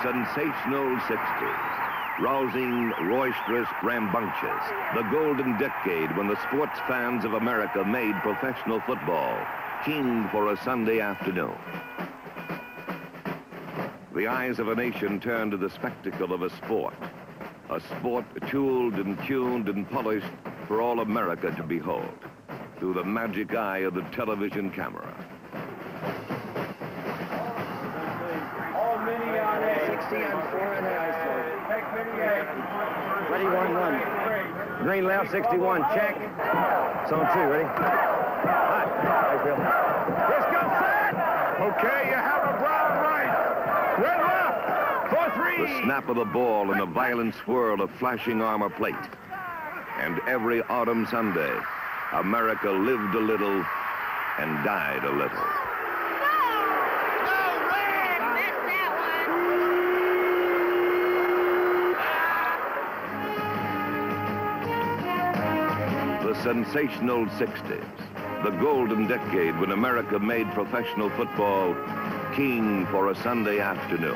sensational 60s. Rousing, roisterous, rambunctious. The golden decade when the sports fans of America made professional football keen for a Sunday afternoon. The eyes of a nation turned to the spectacle of a sport tooled and tuned and polished for all America to behold through the magic eye of the television camera. 60 on 4 in the ice zone. Ready, 1-1. Green left, 61, check. Zone 2, ready? Hot. Nice, Bill. Briscoe set! Okay, you have a broad right. Red left, 4-3. The snap of the ball and the violent swirl of flashing armor plate. And every autumn Sunday, America lived a little and died a little. The sensational 60s, the golden decade when America made professional football keen for a Sunday afternoon.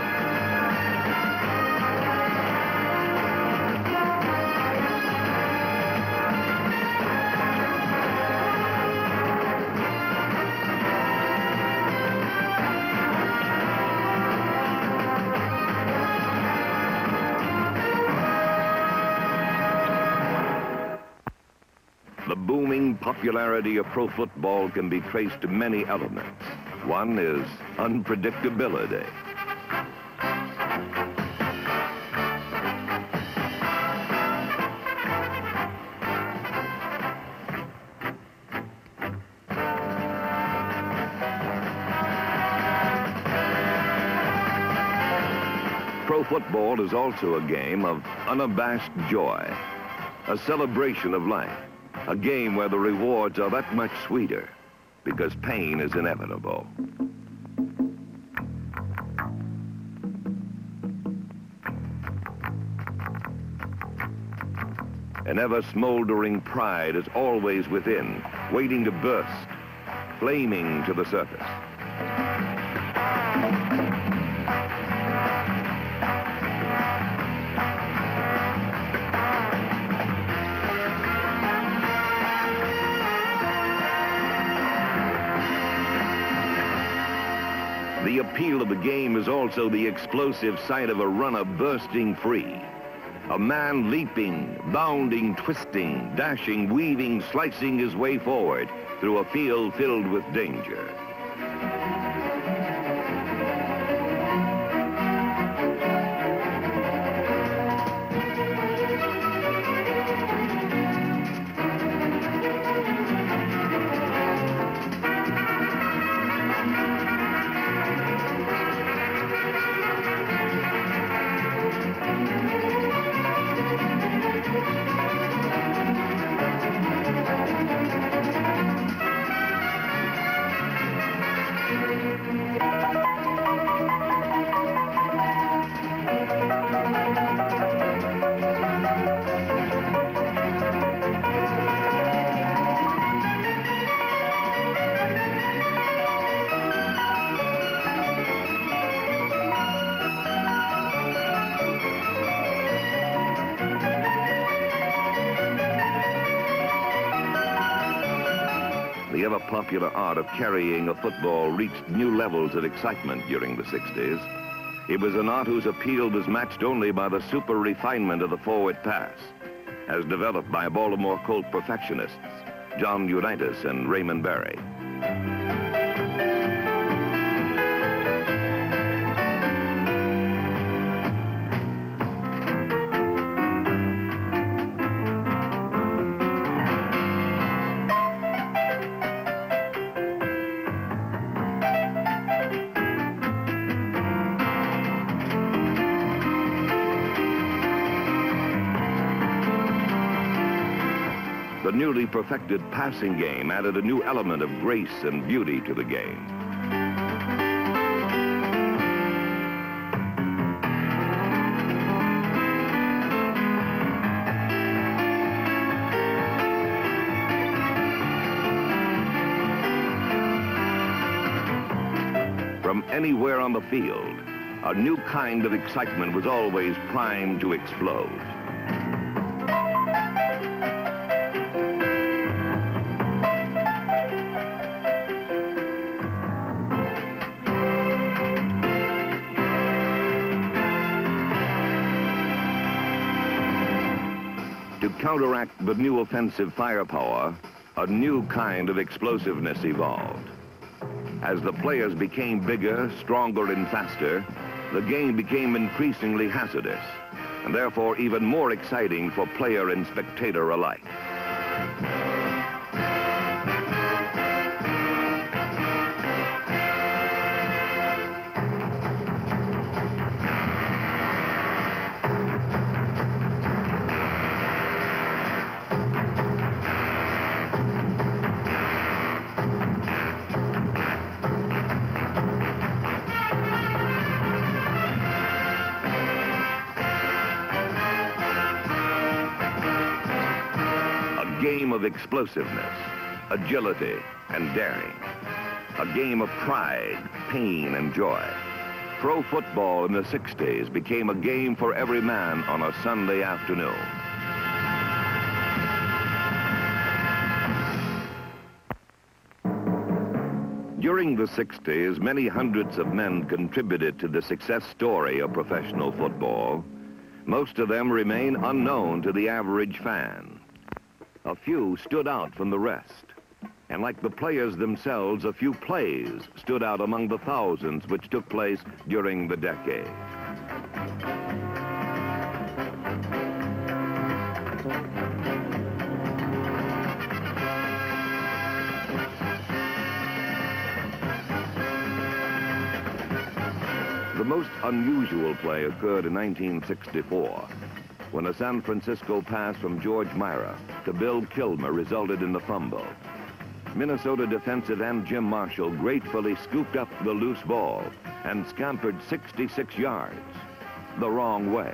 The booming popularity of pro football can be traced to many elements. One is unpredictability. Pro football is also a game of unabashed joy, a celebration of life. A game where the rewards are that much sweeter because pain is inevitable. An ever-smoldering pride is always within, waiting to burst, flaming to the surface. The appeal of the game is also the explosive sight of a runner bursting free. A man leaping, bounding, twisting, dashing, weaving, slicing his way forward through a field filled with danger. The ever-popular art of carrying a football reached new levels of excitement during the 60s. It was an art whose appeal was matched only by the super refinement of the forward pass, as developed by Baltimore Colt perfectionists, John Unitas and Raymond Barry. The newly perfected passing game added a new element of grace and beauty to the game. From anywhere on the field, a new kind of excitement was always primed to explode. To counteract the new offensive firepower, a new kind of explosiveness evolved. As the players became bigger, stronger, and faster, the game became increasingly hazardous, and therefore even more exciting for player and spectator alike. A game of explosiveness, agility, and daring. A game of pride, pain, and joy. Pro football in the 60s became a game for every man on a Sunday afternoon. During the 60s, many hundreds of men contributed to the success story of professional football. Most of them remain unknown to the average fan. A few stood out from the rest. And like the players themselves, a few plays stood out among the thousands which took place during the decade. The most unusual play occurred in 1964, when a San Francisco pass from George Myra to Bill Kilmer resulted in a fumble. Minnesota defensive end Jim Marshall gratefully scooped up the loose ball and scampered 66 yards the wrong way.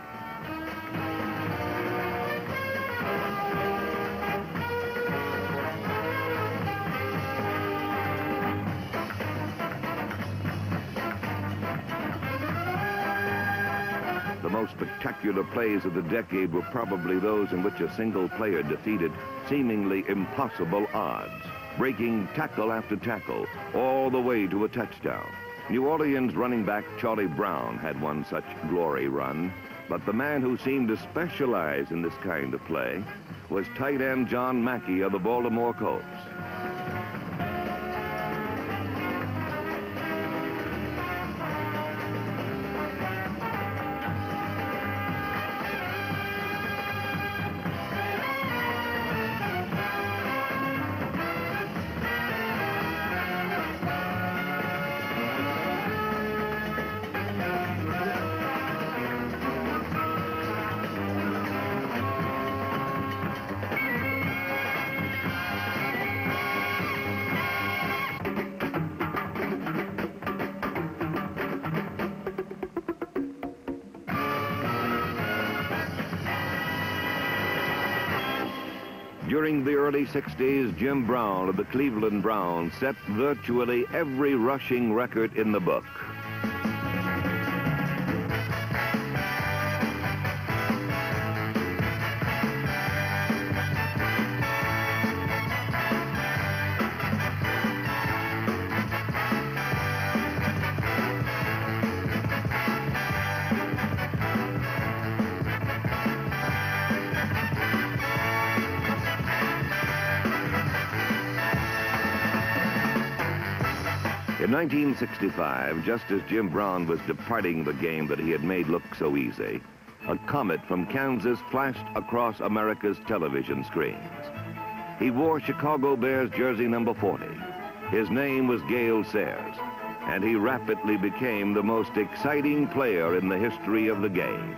The most spectacular plays of the decade were probably those in which a single player defeated seemingly impossible odds, breaking tackle after tackle all the way to a touchdown. New Orleans running back Charlie Brown had one such glory run, but the man who seemed to specialize in this kind of play was tight end John Mackey of the Baltimore Colts. During the early 60s, Jim Brown of the Cleveland Browns set virtually every rushing record in the book. In 1965, just as Jim Brown was departing the game that he had made look so easy, a comet from Kansas flashed across America's television screens. He wore Chicago Bears jersey number 40. His name was Gale Sayers, and he rapidly became the most exciting player in the history of the game.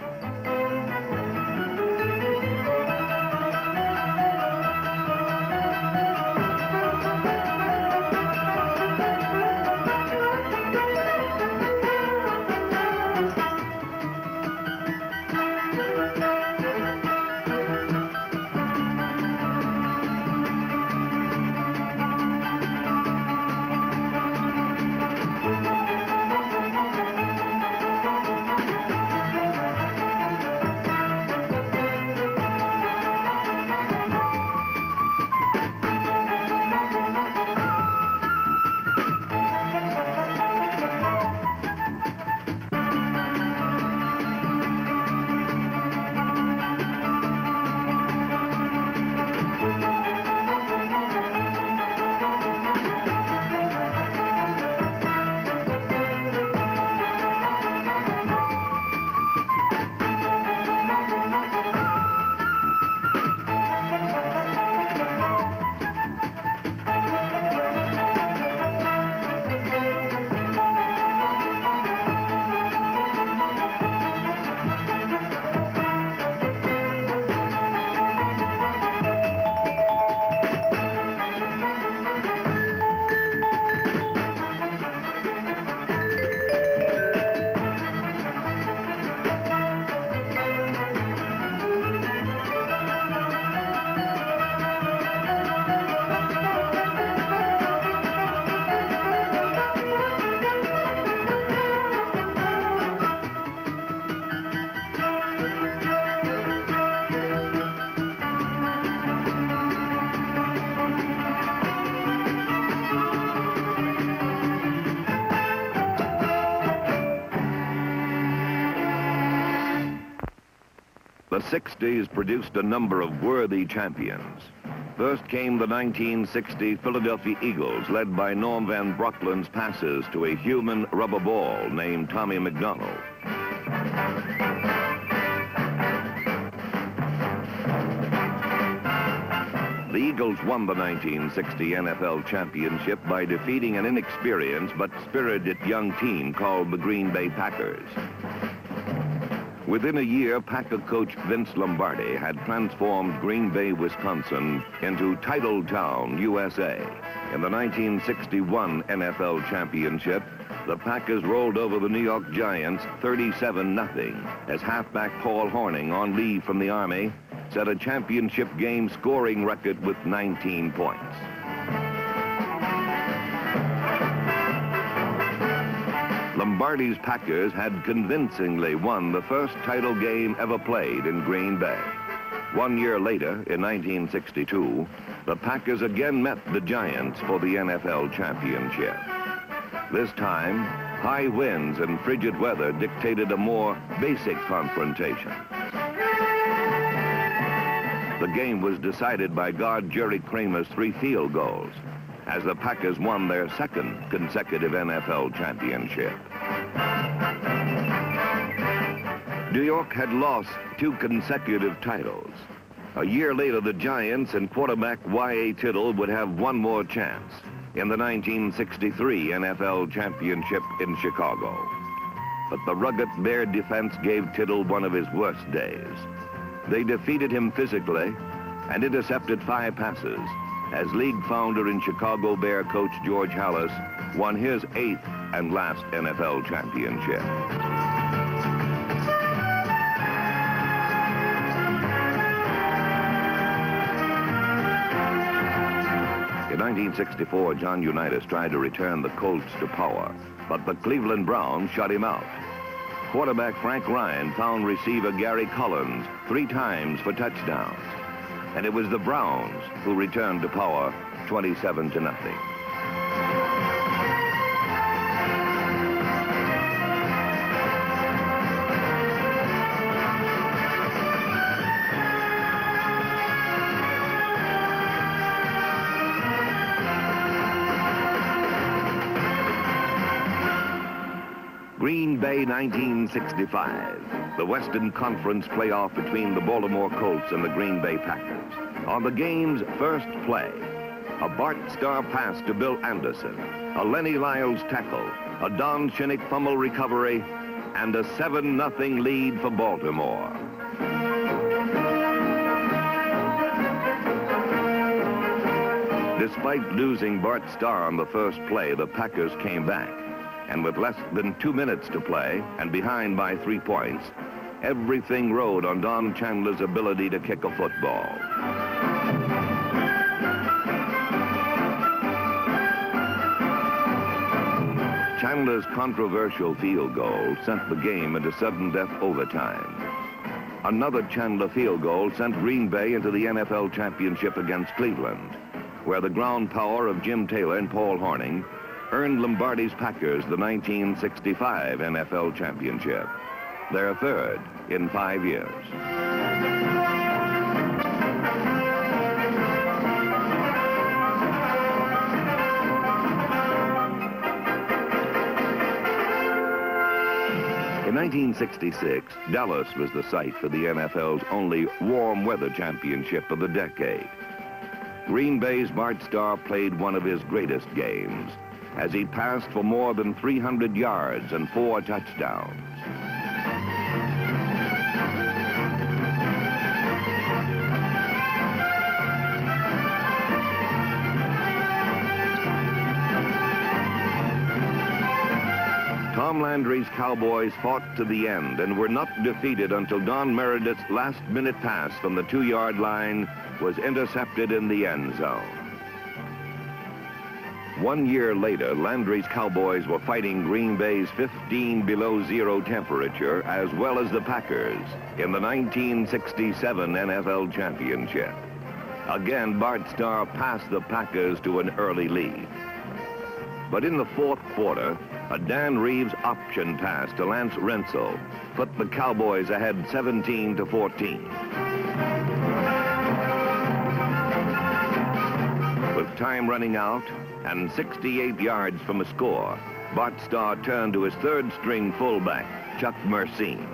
The 60s produced a number of worthy champions. First came the 1960 Philadelphia Eagles, led by Norm Van Brocklyn's passes to a human rubber ball named Tommy McDonald. The Eagles won the 1960 NFL championship by defeating an inexperienced but spirited young team called the Green Bay Packers. Within a year, Packer coach Vince Lombardi had transformed Green Bay, Wisconsin into Titletown, USA. In the 1961 NFL championship, the Packers rolled over the New York Giants 37-0 as halfback Paul Hornung, on leave from the Army, set a championship game scoring record with 19 points. Lombardi's Packers had convincingly won the first title game ever played in Green Bay. 1 year later, in 1962, the Packers again met the Giants for the NFL championship. This time, high winds and frigid weather dictated a more basic confrontation. The game was decided by guard Jerry Kramer's 3 field goals, as the Packers won their second consecutive NFL championship. New York had lost 2 consecutive titles. A year later, the Giants and quarterback Y.A. Tittle would have one more chance in the 1963 NFL championship in Chicago. But the rugged Bear defense gave Tittle one of his worst days. They defeated him physically and intercepted 5 passes, as league founder and Chicago Bear coach George Halas won his 8th and last NFL championship. In 1964, John Unitas tried to return the Colts to power, but the Cleveland Browns shut him out. Quarterback Frank Ryan found receiver Gary Collins 3 times for touchdowns, and it was the Browns who returned to power 27-0. Green Bay 1965, the Western Conference playoff between the Baltimore Colts and the Green Bay Packers. On the game's first play, a Bart Starr pass to Bill Anderson, a Lenny Lyles tackle, a Don Shinnick fumble recovery, and a 7-0 lead for Baltimore. Despite losing Bart Starr on the first play, the Packers came back. And with less than 2 minutes to play and behind by 3 points, everything rode on Don Chandler's ability to kick a football. Chandler's controversial field goal sent the game into sudden death overtime. Another Chandler field goal sent Green Bay into the NFL championship against Cleveland, where the ground power of Jim Taylor and Paul Hornung earned Lombardi's Packers the 1965 NFL championship, their 3rd in 5 years. In 1966, Dallas was the site for the NFL's only warm weather championship of the decade. Green Bay's Bart Starr played one of his greatest games, as he passed for more than 300 yards and 4 touchdowns. Tom Landry's Cowboys fought to the end and were not defeated until Don Meredith's last-minute pass from the 2-yard line was intercepted in the end zone. 1 year later, Landry's Cowboys were fighting Green Bay's 15 below zero temperature, as well as the Packers, in the 1967 NFL championship. Again, Bart Starr passed the Packers to an early lead. But in the fourth quarter, a Dan Reeves option pass to Lance Rentzel put the Cowboys ahead 17-14. With time running out and 68 yards from a score, Bart Starr turned to his third-string fullback, Chuck Mercine.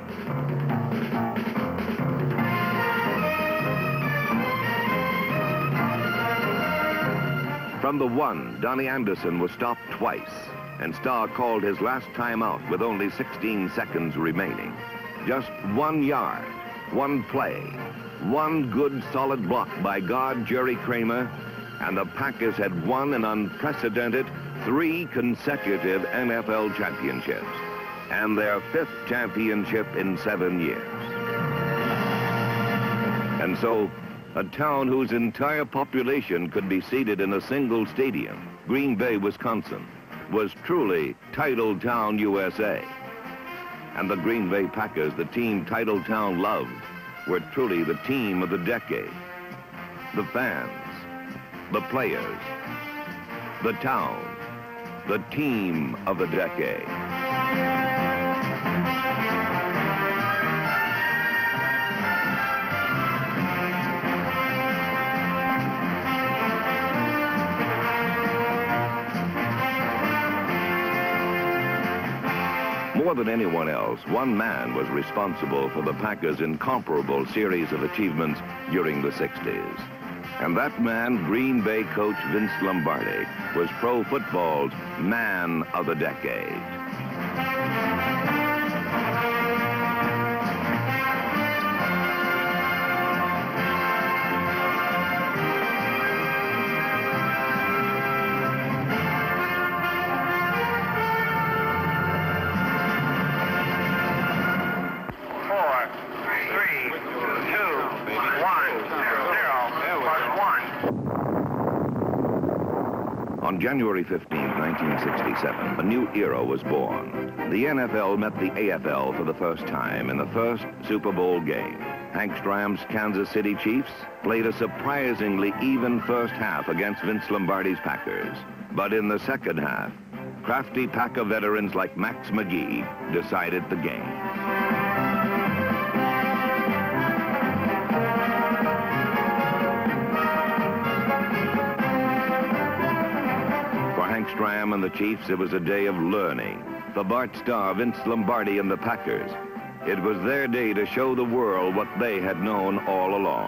From the 1, Donnie Anderson was stopped twice, and Starr called his last timeout with only 16 seconds remaining. Just 1 yard, 1 play, 1 good solid block by guard Jerry Kramer, and the Packers had won an unprecedented 3 consecutive NFL championships, and their 5th championship in 7 years. And so, a town whose entire population could be seated in a single stadium, Green Bay, Wisconsin, was truly Titletown, USA. And the Green Bay Packers, the team Titletown loved, were truly the team of the decade. The fans, the players, the town, the team of the decade. More than anyone else, one man was responsible for the Packers' incomparable series of achievements during the 60s. And that man, Green Bay coach Vince Lombardi, was pro football's man of the decade. On January 15, 1967, a new era was born. The NFL met the AFL for the first time in the first Super Bowl game. Hank Stram's Kansas City Chiefs played a surprisingly even first half against Vince Lombardi's Packers. But in the second half, crafty Packer veterans like Max McGee decided the game. Stram and the Chiefs, it was a day of learning. For Bart Starr, Vince Lombardi, and the Packers, it was their day to show the world what they had known all along.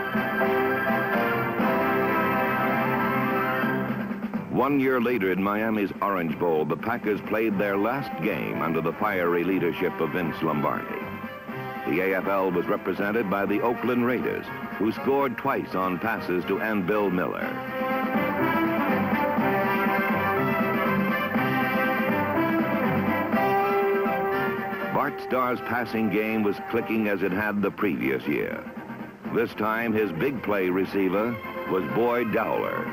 1 year later in Miami's Orange Bowl, the Packers played their last game under the fiery leadership of Vince Lombardi. The AFL was represented by the Oakland Raiders, who scored twice on passes to end Bill Miller. Bart Starr's passing game was clicking as it had the previous year. This time, his big play receiver was Boyd Dowler.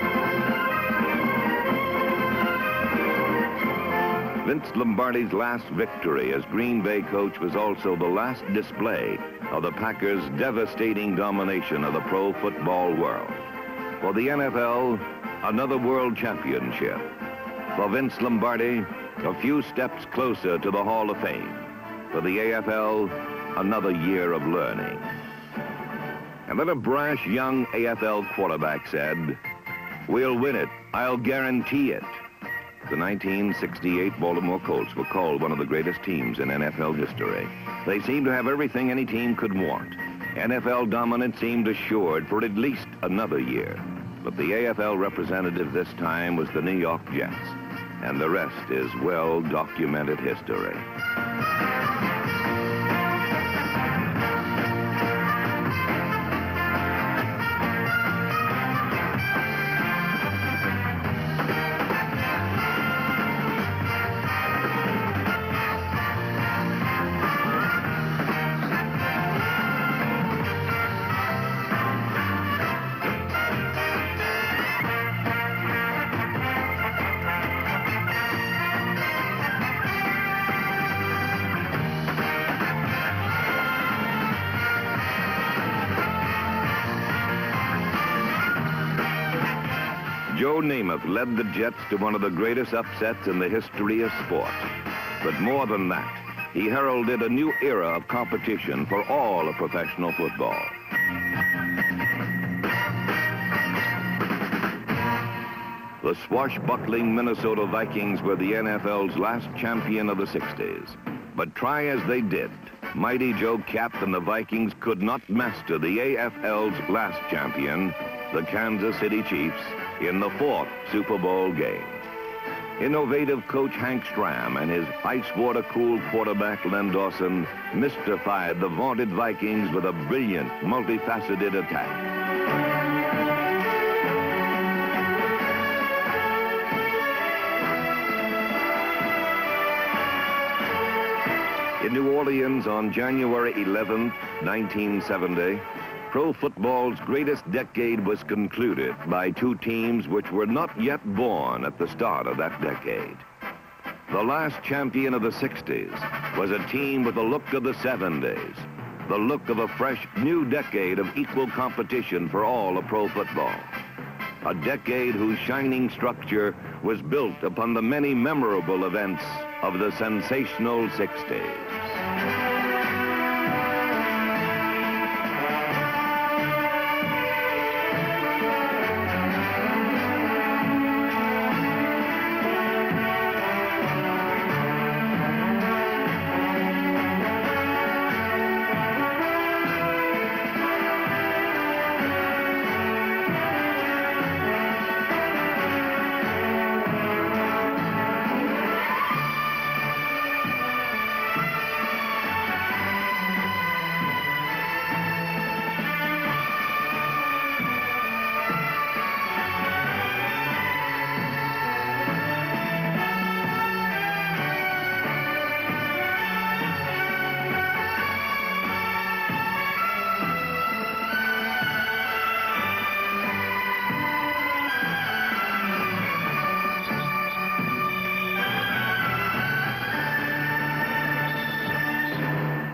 Vince Lombardi's last victory as Green Bay coach was also the last display of the Packers' devastating domination of the pro football world. For the NFL, another world championship. For Vince Lombardi, a few steps closer to the Hall of Fame. For the AFL, another year of learning. And then a brash young AFL quarterback said, "We'll win it. I'll guarantee it." The 1968 Baltimore Colts were called one of the greatest teams in NFL history. They seemed to have everything any team could want. NFL dominance seemed assured for at least another year. But the AFL representative this time was the New York Jets. And the rest is well-documented history. Joe Namath led the Jets to one of the greatest upsets in the history of sport. But more than that, he heralded a new era of competition for all of professional football. The swashbuckling Minnesota Vikings were the NFL's last champion of the 60s. But try as they did, Mighty Joe Kapp and the Vikings could not master the AFL's last champion, the Kansas City Chiefs, in the 4th Super Bowl game. Innovative coach Hank Stram and his ice-water-cooled quarterback Len Dawson mystified the vaunted Vikings with a brilliant, multifaceted attack. In New Orleans on January 11th, 1970, pro football's greatest decade was concluded by two teams which were not yet born at the start of that decade. The last champion of the 60s was a team with the look of the 70s, the look of a fresh new decade of equal competition for all of pro football. A decade whose shining structure was built upon the many memorable events of the sensational 60s.